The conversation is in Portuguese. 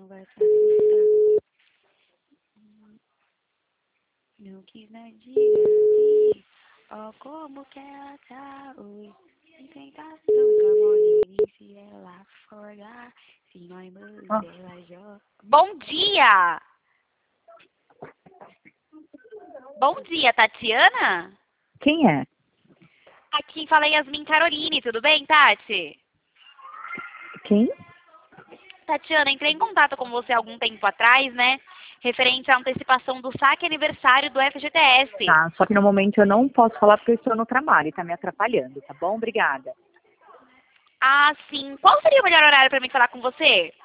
não vai se assustar. Não quis, não diga. Ó, como que ela tá hoje. Sem tentação, calma, se ela folgar. Se nós ela joga. Bom dia! Bom dia, Tatiana? Quem é? Aqui fala Yasmin Caroline, tudo bem, Tati? Quem? Tatiana, entrei em contato com você há algum tempo atrás, né? Referente à antecipação do saque aniversário do FGTS. Tá, só que no momento eu não posso falar porque eu estou no trabalho e tá me atrapalhando, tá bom? Obrigada. Ah, sim. Qual seria o melhor horário para mim falar com você?